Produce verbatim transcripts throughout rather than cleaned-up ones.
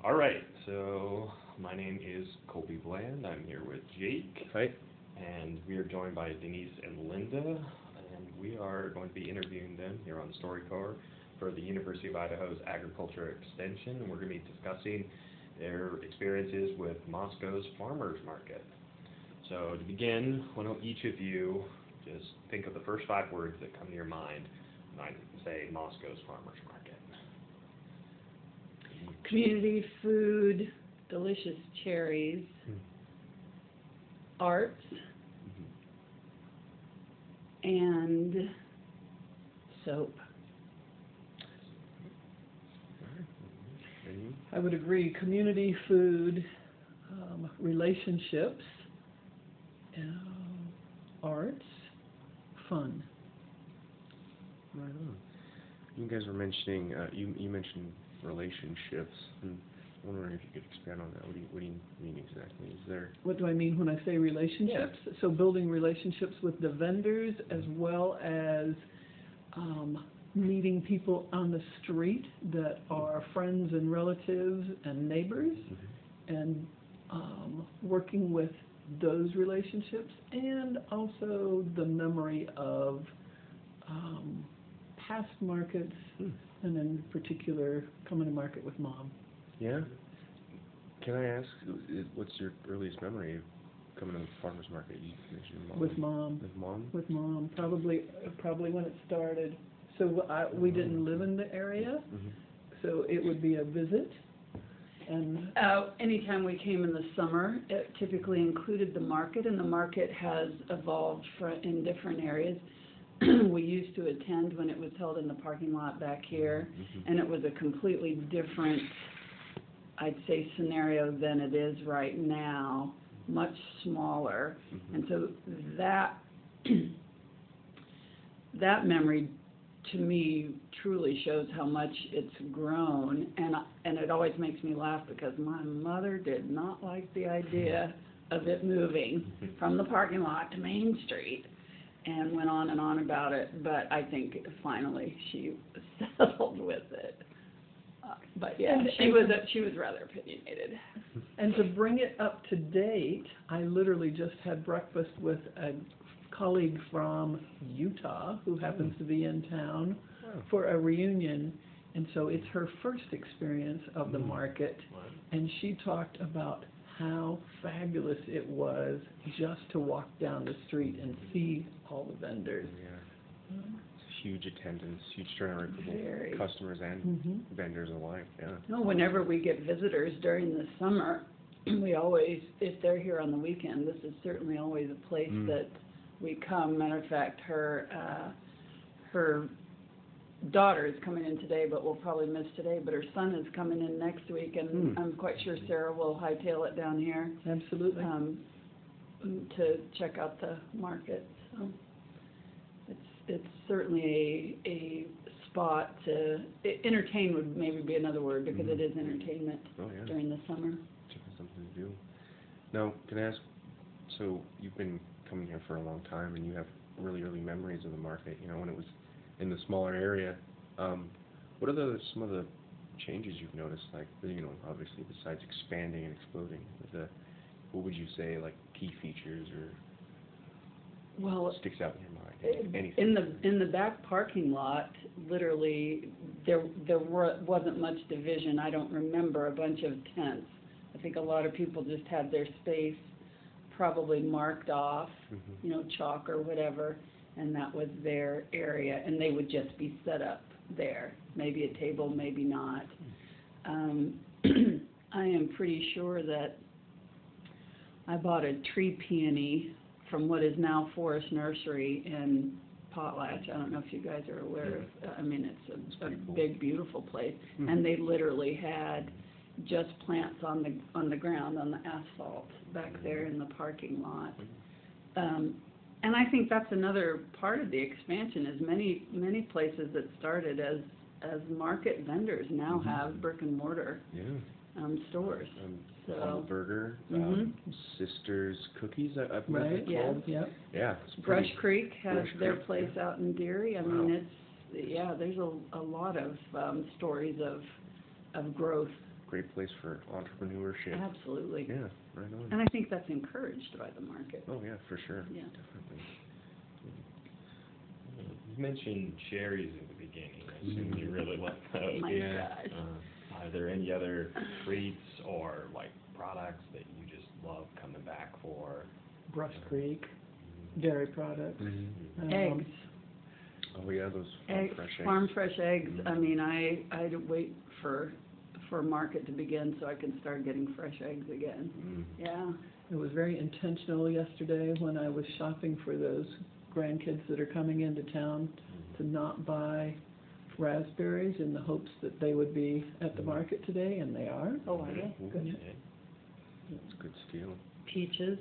All right, so my name is Colby Bland. I'm here with Jake. Hi. And we are joined by Denise and Linda, and we are going to be interviewing them here on StoryCorps for the University of Idaho's Agriculture Extension, and we're going to be discussing their experiences with Moscow's Farmers Market. So to begin, why don't each of you just think of the first five words that come to your mind when I say Moscow's Farmers Market. Community, food, delicious cherries, Hmm. arts, and soap. And you? I would agree. Community, food, um, relationships, uh, arts, fun. Right on. You guys were mentioning, uh, you you mentioned relationships, and I'm wondering if you could expand on that. What do you, what do you mean exactly? Is there... What do I mean when I say relationships? So building relationships with the vendors as well as um, meeting people on the street that are friends and relatives and neighbors, Mm-hmm. and um, working with those relationships, and also the memory of um, past markets, Hmm. and in particular coming to market with Mom. Yeah? Can I ask, i- what's your earliest memory of coming to the farmer's market? You mentioned Mom. With Mom. With Mom? With Mom, probably probably when it started. So I, we didn't live in the area, Mm-hmm. so it would be a visit, and Uh, anytime we came in the summer, it typically included the market, and the market has evolved for, in different areas. We used to attend when it was held in the parking lot back here, Mm-hmm. and it was a completely different, I'd say, scenario than it is right now, much smaller. Mm-hmm. And so that, that memory, to me, truly shows how much it's grown, and, and it always makes me laugh because my mother did not like the idea of it moving from the parking lot to Main Street, and went on and on about it, but I think finally she settled with it. Uh, But yeah, And- she and- was, a- she was rather opinionated. and to bring it up to date, I literally just had breakfast with a colleague from Utah who happens to be in town Wow. for a reunion, and so it's her first experience of the Mm. market, Wow. and she talked about how fabulous it was just to walk down the street and see all the vendors. Yeah. It's huge attendance, huge turnout for Very. both customers and Mhm. vendors alike, yeah. No, whenever we get visitors during the summer, we always, if they're here on the weekend, this is certainly always a place Mm. that we come. Matter of fact, her, uh, her daughter is coming in today, but we'll probably miss today, but her son is coming in next week, and Mm. I'm quite sure Sarah will hightail it down here, Absolutely. um, to check out the market, so. It's, it's certainly a, a spot to, e- entertain would maybe be another word, because it Mhm. is entertainment Oh, yeah. during the summer. Definitely something to do. Now, can I ask, so you've been coming here for a long time, and you have really early memories of the market, you know, when it was in the smaller area. Um, what are the, some of the changes you've noticed, like, you know, obviously besides expanding and exploding, the, what would you say, like, key features or Well, sticks out in your mind? in Anything? the, in the back parking lot, literally, there, there were, wasn't much division. I don't remember a bunch of tents. I think a lot of people just had their space probably marked off, Mhm. you know, chalk or whatever, and that was their area, and they would just be set up there. Maybe a table, maybe not. Um, I am pretty sure that I bought a tree peony from what is now Forest Nursery in Potlatch. I don't know if you guys are aware of, I mean, it's a, It's a pretty cool. big, beautiful place. Mhm. And they literally had just plants on the, on the ground, on the asphalt, back there in the parking lot. Um, and I think that's another part of the expansion, is many, many places that started as, as market vendors now Mhm. have brick and mortar, Yeah. um, stores. Um, So- Humble Burger, Mhm. um, Sisters Cookies, I, I've heard Right, it Yeah. called. Yep. Yeah. It's Brush pretty- Creek has Brush their Creek, place yeah. out in Deary. I Wow. mean, it's, yeah, there's a, a lot of, um, stories of, of growth great place for entrepreneurship. Absolutely. Yeah, right on. And I think that's encouraged by the market. Oh, yeah, for sure. Yeah. Definitely. You mentioned cherries in the beginning. I assume you really like those. Oh my Yeah. gosh. Uh, are there any other treats or like products that you just love coming back for? Brush Creek, dairy products. Mhm. um, Eggs. Oh, yeah, those farm Eggs, fresh eggs. farm fresh eggs. Mhm. I mean, I, I'd wait for, for market to begin so I can start getting fresh eggs again. Mm. Yeah. It was very intentional yesterday when I was shopping for those grandkids that are coming into town to not buy raspberries in the hopes that they would be at the market today, and they are. Oh, are they? Ooh, Good. Okay. That's a good steal. Peaches.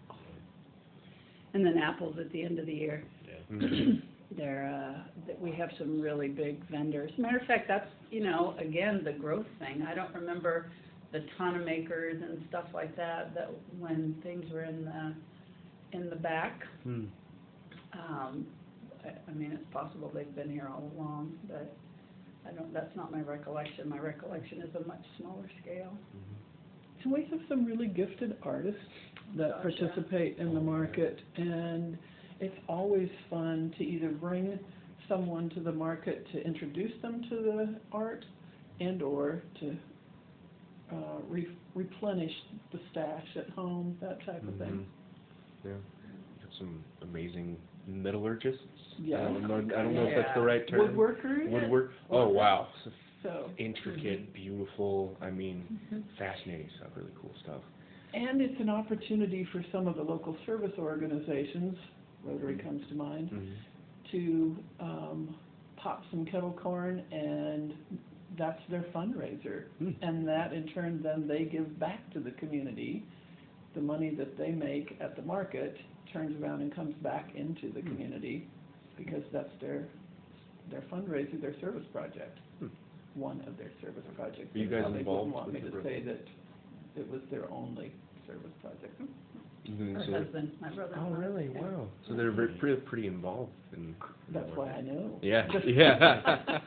And then apples at the end of the year. Yeah. Mhm. They're, uh, that we have some really big vendors. Matter of fact, that's, you know, again, the growth thing. I don't remember the ton of makers and stuff like that, that when things were in the, in the back. Hmm. Um, I, I mean, it's possible they've been here all along, but I don't, that's not my recollection. My recollection is a much smaller scale. And we have some really gifted artists that Gosh, yeah. participate in the market, and it's always fun to either bring someone to the market to introduce them to the art and/or to uh, re- replenish the stash at home, that type of Mhm. thing. Yeah. You have some amazing metallurgists. Yeah. I don't know, I don't know if that's the Yeah. right term. Woodworkers, Woodwork. Oh, wow. So so, intricate, beautiful, I mean, Mhm. fascinating stuff, really cool stuff. and it's an opportunity for some of the local service organizations, Rotary comes to mind, Mhm. to um, pop some kettle corn, and that's their fundraiser. Hmm. And that in turn, then they give back to the community. The money that they make at the market turns around and comes back into the community because that's their, their fundraiser, their service project. Hmm. One of their service projects. Are you They guys probably involved wouldn't want me with to the say that it was their only service project. Mhm, Her so they're- husband, my brother. Oh, really? Wow. So they're very, pretty, pretty involved in. in That's the why work. I know. Yeah, yeah.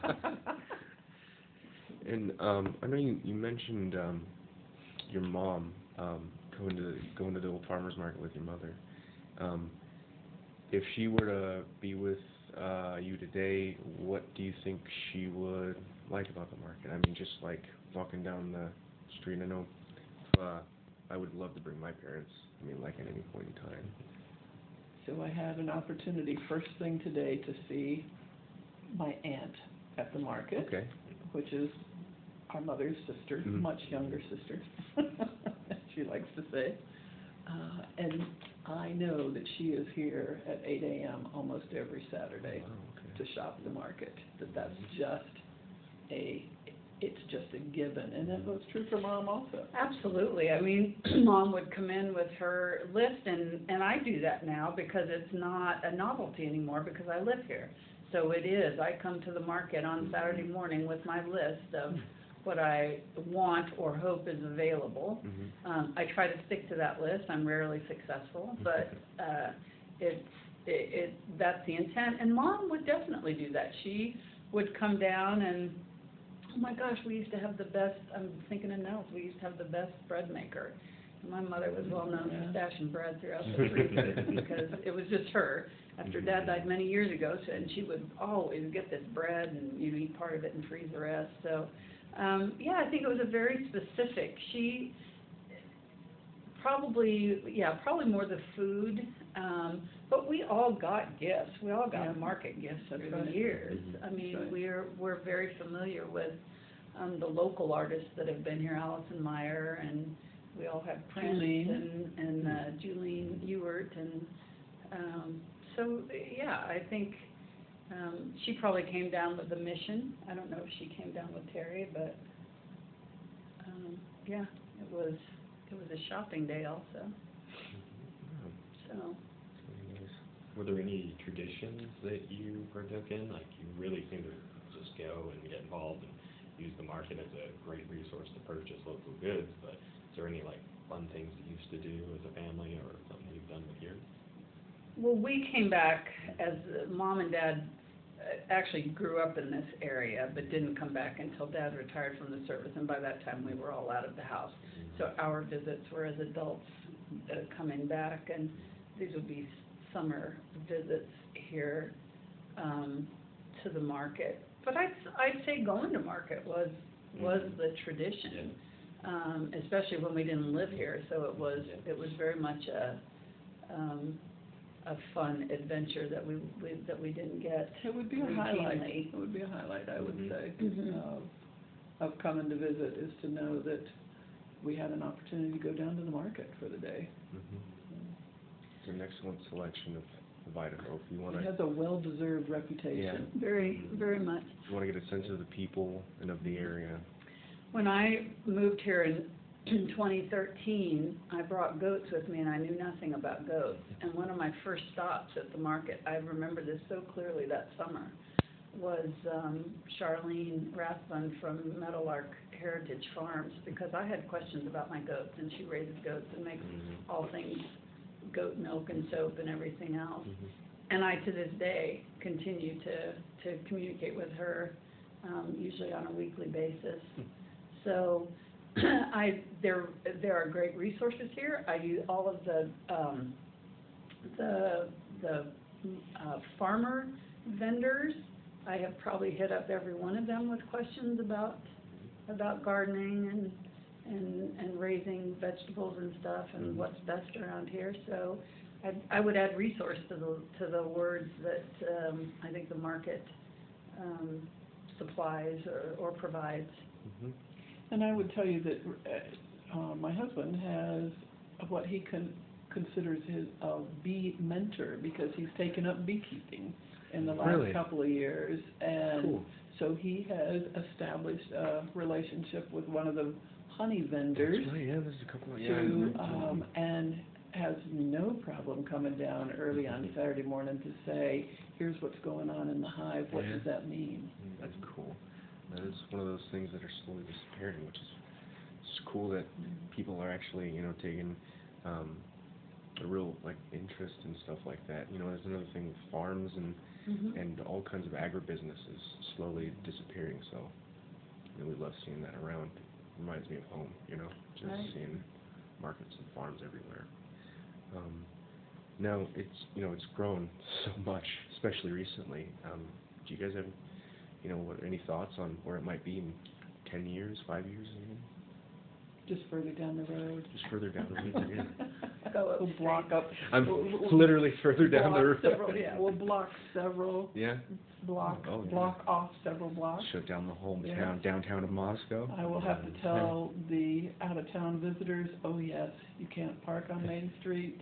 And, um, I know you, you mentioned, um, your mom, um, going to, going to the old farmer's market with your mother. Um, if she were to be with, uh, you today, what do you think she would like about the market? I mean, just like walking down the street, I know, uh, I would love to bring my parents, I mean, like at any point in time. So I had an opportunity first thing today to see my aunt at the market, Okay. which is our mother's sister, Mhm. much younger sister, as she likes to say. Uh, and I know that she is here at eight A M almost every Saturday Wow, okay. to shop the market, that that's just a, it's just a given, and that was true for Mom also. Absolutely. I mean, Mom would come in with her list, and, and I do that now because it's not a novelty anymore because I live here. So it is. I come to the market on Saturday morning with my list of what I want or hope is available. Mhm. Um, I try to stick to that list. I'm rarely successful, but uh, it's it, it that's the intent. And Mom would definitely do that. She would come down and, oh my gosh, we used to have the best. I'm thinking of Nels. We used to have the best bread maker. And my mother was well known Yeah. for stashing bread throughout the freezer because it was just her. After Dad died many years ago, so, and she would always get this bread and, you know, eat part of it and freeze the rest. So, um, yeah, I think it was a very specific. She probably, yeah, probably more the food. Um, but we all got gifts. We all got Yeah. market gifts That's through right. the years. Mhm. I mean, That's right. we're we're very familiar with um, the local artists that have been here, Allison Meyer, and we all have Prince Julene. and and uh, Julene Ewert, and um, so yeah, I think um, she probably came down with the mission. I don't know if she came down with Terry, but um, yeah, it was it was a shopping day also. Wow, So. that's really nice. Were there any traditions that you partook in? Like, you really seem to just go and get involved and use the market as a great resource to purchase local goods, but is there any, like, fun things you used to do as a family or something you've done with yours? Well, we came back as uh, Mom and Dad actually grew up in this area, but didn't come back until Dad retired from the service, and by that time, we were all out of the house. So our visits were as adults uh, coming back, and these would be summer visits here um, to the market. But I'd, I'd say going to market was, was the tradition, um, especially when we didn't live here, so it was, it was very much a, um, a fun adventure that we, we, that we didn't get It would be a highlight, routinely. it would be a highlight, I would Mhm. say, Mhm. of, of coming to visit, is to know that we had an opportunity to go down to the market for the day. Mhm. It's an excellent selection of, of Idaho. If you It wanna, has a well-deserved reputation. Very, very much. if you wanna get a sense of the people and of the area. When I moved here in in twenty thirteen, I brought goats with me, and I knew nothing about goats. And one of my first stops at the market, I remember this so clearly that summer, was um, Charlene Rathbun from Meadowlark Heritage Farms, because I had questions about my goats, and she raises goats and makes Mhm. all things goat milk and soap and everything else. Mhm. And I, to this day, continue to, to communicate with her, um, usually on a weekly basis. So, I, there, there are great resources here. I use all of the, um, the, the, uh, farmer vendors. I have probably hit up every one of them with questions about, about gardening and, and, and raising vegetables and stuff and what's best around here. So I, I would add resource to the, to the words that, um, I think the market, um, supplies or, or provides. Mhm. And I would tell you that, uh, uh, my husband has what he con- considers his, uh, bee mentor, because he's taken up beekeeping in the last Really? couple of years. And Cool. so he has established a relationship with one of the honey vendors That's right, yeah, there's a couple of, yeah. I to, remember. um, and has no problem coming down early on Saturday morning to say, here's what's going on in the hive, what does Yeah. that mean? That's cool. That is one of those things that are slowly disappearing, which is, it's cool that people are actually, you know, taking, um, a real, like, interest in stuff like that. You know, there's another thing with farms and, Mhm. and all kinds of agribusiness is slowly disappearing, so really love seeing that around. Reminds me of home, you know, just Right. seeing markets and farms everywhere. Um, now, it's, you know, it's grown so much, especially recently. Um, do you guys have, you know, what, any thoughts on where it might be in ten years, five years, even? Just further down the road. Just further down the road, yeah. Go up We'll street. block up. I'm we'll- we'll literally further down the block road. several- Yeah, we'll block several, Yeah? block, Oh, yeah. block off several blocks. Shut down the whole Yeah. town, downtown of Moscow. I will have to tell the out-of-town visitors, oh yes, you can't park on Main Street,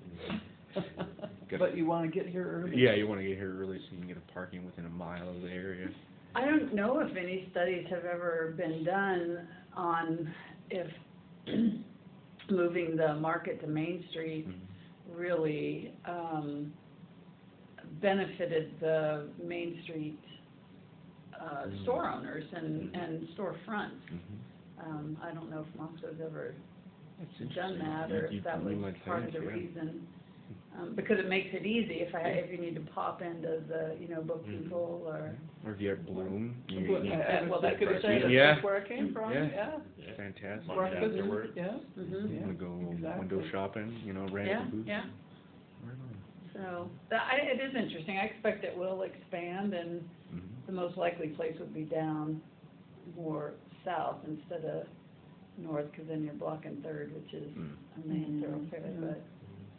Good. but you wanna get here early. Yeah, you wanna get here early so you can get a parking within a mile of the area. I don't know if any studies have ever been done on if moving the market to Main Street Mhm. really um, benefited the Main Street uh, Mm. store owners and, Mhm. and storefronts. Mhm. Um, I don't know if Moscow's ever That's done interesting. that, Yeah, or you- if that you was might part of think, the yeah. reason. Um, because it makes it easy if I, if you need to pop into the, you know, book Mhm. people or, Or if you're at Bloom, you, Well, you, I- I Yeah, was well, just gonna that's say, right. that's Yeah. where I came from, Yeah. yeah. Yeah. fantastic. Lunch Breakfast, afterward. yeah. mhm. You wanna go exactly. window shopping, you know, rent Yeah, a booth? yeah. Right on. So, that, I, it is interesting. I expect it will expand, and Mhm. the most likely place would be down more south instead of north, because then you're blocking Third, which is Mm. a main Mhm, thoroughfare, yeah. but,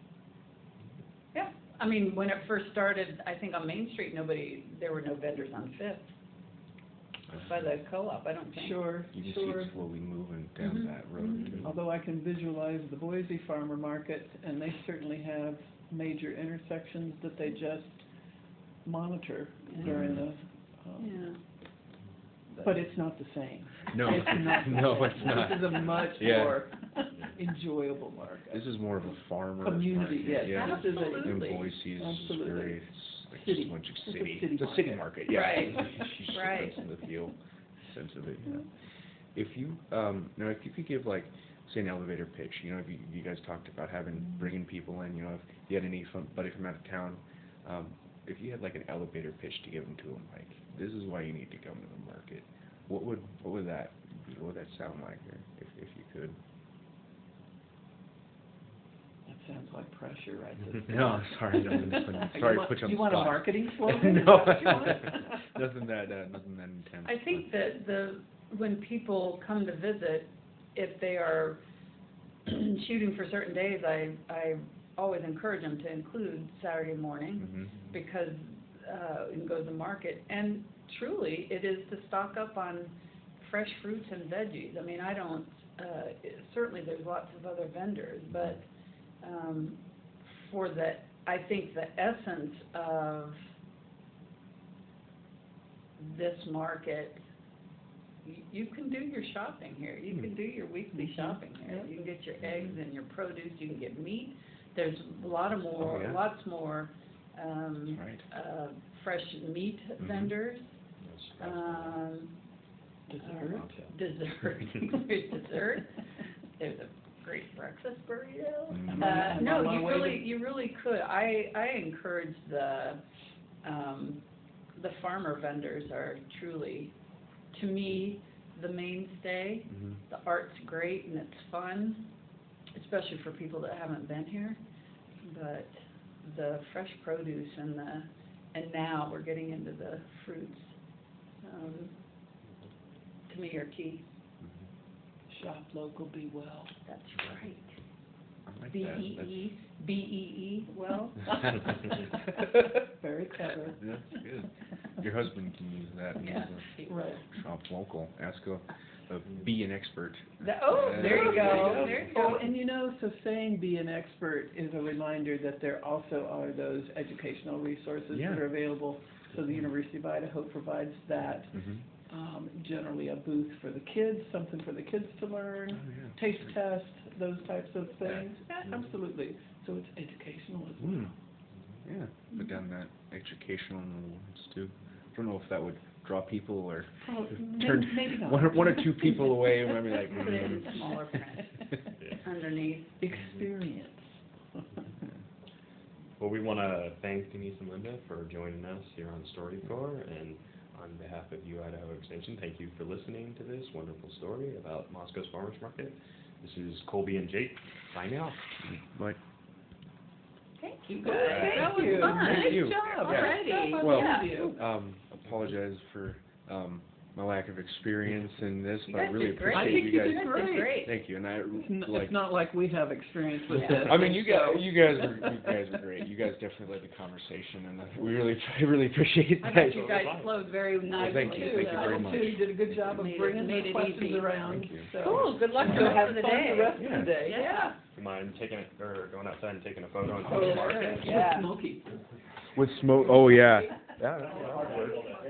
yeah. I mean, when it first started, I think on Main Street, nobody, there were no vendors on Fifth, by the co-op, I don't think. Sure, You can see sure. it slowly moving down Mhm. that road. Mhm. too. Although I can visualize the Boise Farmer Market, and they certainly have major intersections that they just monitor during the, um, Yeah. but it's not the same. No, It's not the no, same. it's not. This is a much Yeah. more enjoyable market. This is more of a farmer Community, market, yes. yeah. This is a- And Absolutely. Boise is Absolutely. very, it's like City. just a bunch of It's a city, city it's a city market. market, yeah. Right. You Right. sense the feel, sense of it, yeah. If you, um, now if you could give like, say an elevator pitch, you know, if you, you guys talked about having, bringing people in, you know, if you had anybody from out of town, um, if you had like an elevator pitch to give them to them, like, this is why you need to come to the market, what would, what would that be? What would that sound like, or if, if you could? That sounds like pressure right this No, sorry, no, I'm just putting- sorry to put you on the You want a spot. marketing slogan? Is No, that what you want? nothing that, uh, nothing that intense. I think that the, when people come to visit, if they are shooting for certain days, I, I always encourage them to include Saturday morning, Mm-hmm. because, uh, you can go to the market, and truly, it is to stock up on fresh fruits and veggies. I mean, I don't, uh, certainly there's lots of other vendors, but, um, for the, I think the essence of this market, you, you can do your shopping here. You can do your weekly Mhm. shopping here. Yeah. You can get your eggs and your produce, you can get meat. There's a lot of more, Oh, yeah. lots more, um, Right. uh, fresh meat Mhm. vendors. That's- Um, Dessert. uh, Dessert, there's dessert, there's a great breakfast burrito. Mhm. Uh, I'm no, on my you way to- really, you really could. I, I encourage the, um, the farmer vendors are truly, to me, the mainstay. Mm-hmm. The art's great and it's fun, especially for people that haven't been here. But the fresh produce and the, and now we're getting into the fruits, um, to me are key. Shop local, be well. That's right. I like B that. E E, B E E, well. Very clever. That's, that's good. Your husband can use that. Yeah. Right. Shop local. Ask a, a be an expert. That- Oh, there you go, there you Oh, go. and you know, so saying be an expert is a reminder that there also are those educational resources Yeah. that are available. So the University of Idaho provides that, Mm-hmm. um, generally a booth for the kids, something for the kids to learn, Oh, yeah. taste test, those types of things. Yeah, Mhm. absolutely. So it's educational as well. Mm. Yeah, put down that educational in the words too. I don't know if that would draw people or Probably- turn may- maybe not. one or, one or two people away and maybe like, Put it in mm. smaller print Yeah. underneath. Experience. Well, we want to thank Denise and Linda for joining us here on StoryCorps, and on behalf of U Idaho Extension, thank you for listening to this wonderful story about Moscow's Farmers Market. This is Colby and Jake signing off. But Thank you Good, guys. thank That was you. fun. Thank Nice you. job Yeah. already. Nice job on Well, both of you. um, apologize for um, my lack of experience in this, You but I guys really did great. I appreciate think you you guys. did You guys did great. great. Thank you, and I It's n- like. It's not like we have experience with Yeah. this. I mean, you guys, so- you guys are, you guys are great. You guys definitely led the conversation, and uh, we really, I really appreciate I that. thought you guys flowed very nicely. thank you, thank you very I much. too, you did a good job of Made it- bringing made the it questions easy. around. Thank you. so- Cool, good luck So the rest have of the fun day. the rest of Yeah. the day, Yeah. yeah. Do you mind taking it, or going outside and taking a photo and Oh, the market? Yeah. Smoky. With smoke, oh yeah. Yeah, that's hard work.